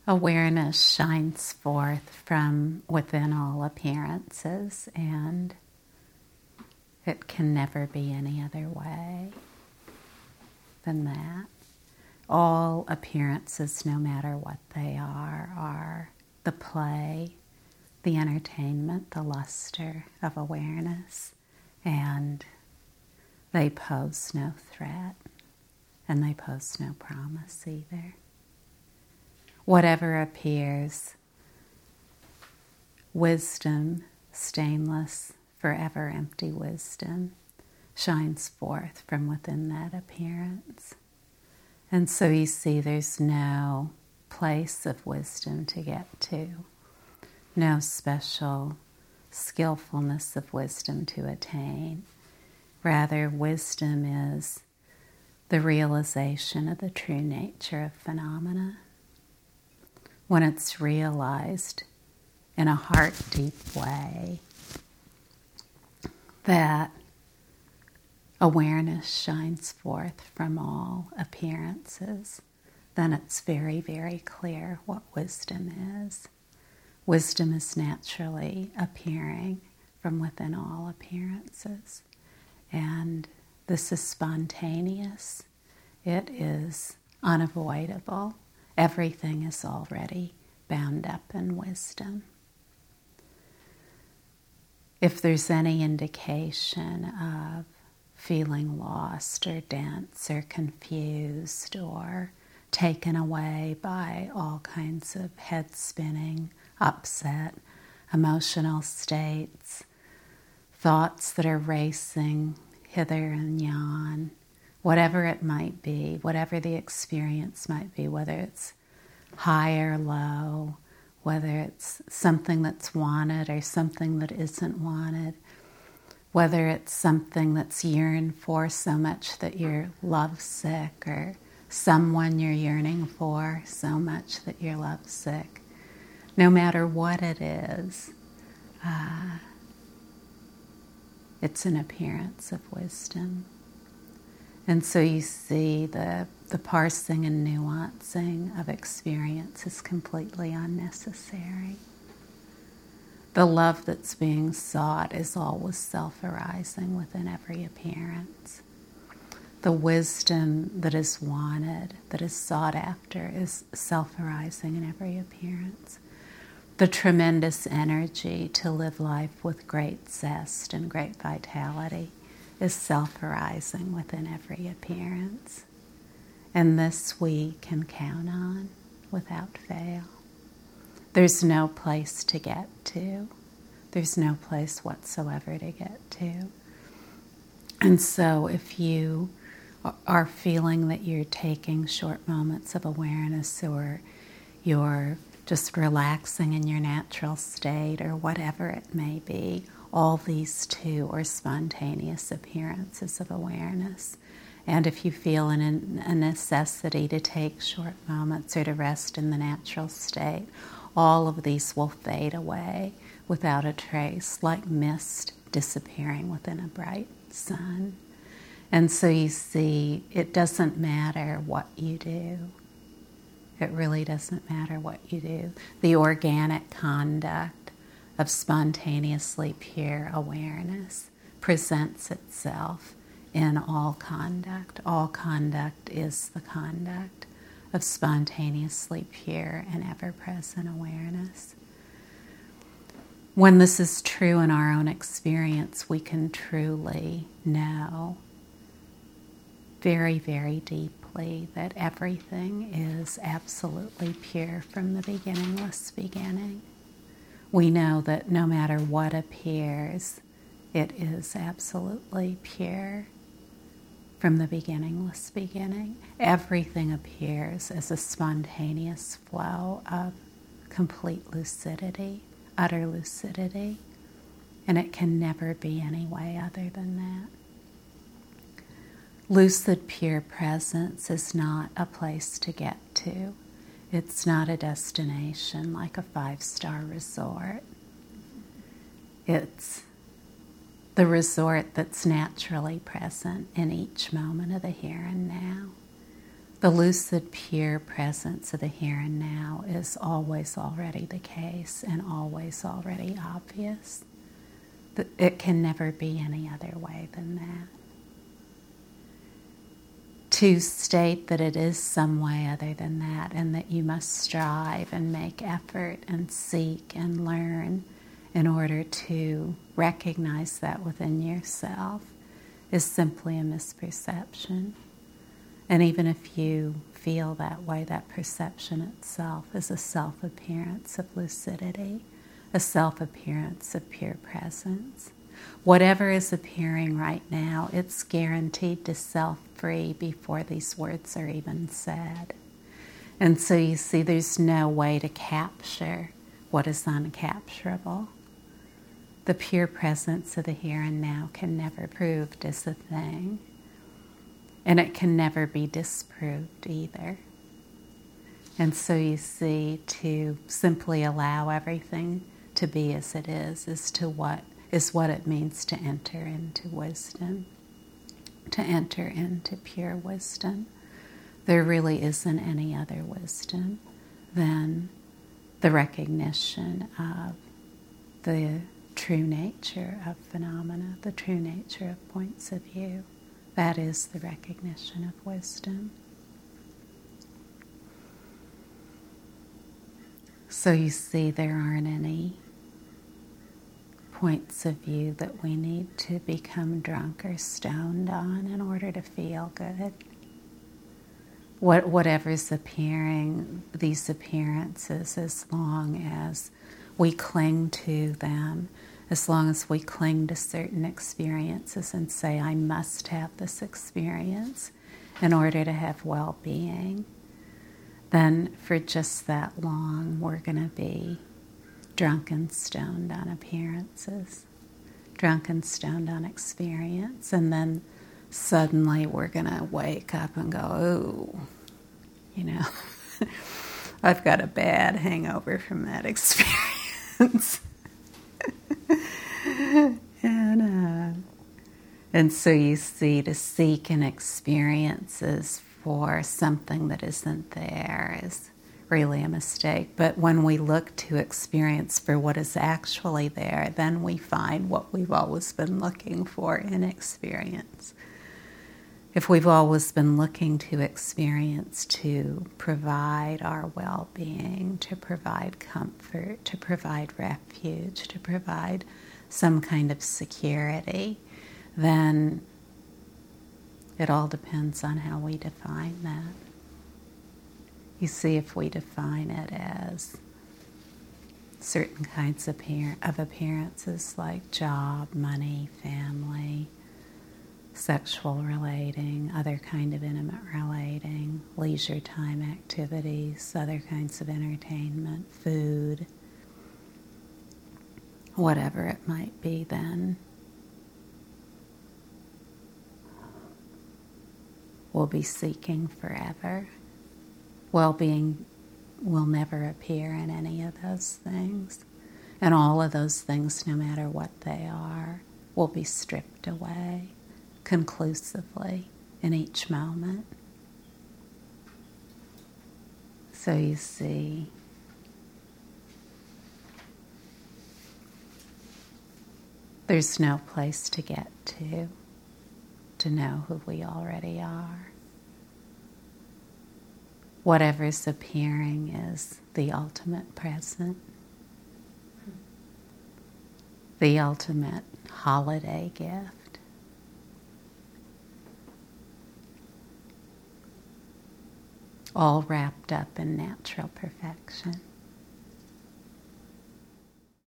Awareness shines forth from within all appearances, and it can never be any other way than that. All appearances, no matter what they are the play, the entertainment, the luster of awareness, and they pose no threat, and they pose no promise either. Whatever appears, wisdom, stainless, forever empty wisdom, shines forth from within that appearance. And so you see there's no place of wisdom to get to, no special skillfulness of wisdom to attain. Rather, wisdom is the realization of the true nature of phenomena. When it's realized in a heart-deep way, that awareness shines forth from all appearances, then it's very, very clear what wisdom is. Wisdom is naturally appearing from within all appearances. And this is spontaneous. It is unavoidable. Everything is already bound up in wisdom. If there's any indication of feeling lost or dense or confused or taken away by all kinds of head spinning, upset, emotional states, thoughts that are racing hither and yon, whatever it might be, whatever the experience might be, whether it's high or low, whether it's something that's wanted or something that isn't wanted, whether it's something that's yearned for so much that you're lovesick, or someone you're yearning for so much that you're lovesick. No matter what it is, it's an appearance of wisdom. And so you see the parsing and nuancing of experience is completely unnecessary. The love that's being sought is always self-arising within every appearance. The wisdom that is wanted, that is sought after, is self-arising in every appearance. The tremendous energy to live life with great zest and great vitality is self-arising within every appearance. And this we can count on without fail. There's no place to get to. There's no place whatsoever to get to. And so if you are feeling that you're taking short moments of awareness, or you're just relaxing in your natural state, or whatever it may be, all these too are spontaneous appearances of awareness. And if you feel a necessity to take short moments or to rest in the natural state, all of these will fade away without a trace, like mist disappearing within a bright sun. And so you see, it doesn't matter what you do. It really doesn't matter what you do. The organic conduct of spontaneously pure awareness presents itself in all conduct. All conduct is the conduct of spontaneously pure and ever-present awareness. When this is true in our own experience, we can truly know very, very deeply that everything is absolutely pure from the beginningless beginning. We know that no matter what appears, it is absolutely pure from the beginningless beginning. Everything appears as a spontaneous flow of complete lucidity, utter lucidity, and it can never be any way other than that. Lucid, pure presence is not a place to get to. It's not a destination like a 5-star resort. It's the resort that's naturally present in each moment of the here and now. The lucid, pure presence of the here and now is always already the case and always already obvious. It can never be any other way than that. To state that it is some way other than that, and that you must strive and make effort and seek and learn in order to recognize that within yourself, is simply a misperception. And even if you feel that way, that perception itself is a self-appearance of lucidity, a self-appearance of pure presence. Whatever is appearing right now, it's guaranteed to self-free before these words are even said. And so you see, there's no way to capture what is uncapturable. The pure presence of the here and now can never be proved as a thing. And it can never be disproved either. And so you see, to simply allow everything to be as it is what it means to enter into wisdom, to enter into pure wisdom. There really isn't any other wisdom than the recognition of the true nature of phenomena, the true nature of points of view. That is the recognition of wisdom. So you see, there aren't any points of view that we need to become drunk or stoned on in order to feel good. Whatever's appearing, these appearances, as long as we cling to them, as long as we cling to certain experiences and say, I must have this experience in order to have well-being, then for just that long we're going to be drunk and stoned on appearances, drunk and stoned on experience, and then suddenly we're going to wake up and go, oh, I've got a bad hangover from that experience. And so you see, to seek in experiences for something that isn't there is really a mistake. But when we look to experience for what is actually there, then we find what we've always been looking for in experience. If we've always been looking to experience to provide our well-being, to provide comfort, to provide refuge, to provide some kind of security, then it all depends on how we define that. You see, if we define it as certain kinds of appearances like job, money, family, sexual relating, other kind of intimate relating, leisure time activities, other kinds of entertainment, food, whatever it might be, then we'll be seeking forever. Well-being will never appear in any of those things. And all of those things, no matter what they are, will be stripped away conclusively in each moment. So you see, there's no place to get to know who we already are. Whatever's appearing is the ultimate present, the ultimate holiday gift. All wrapped up in natural perfection.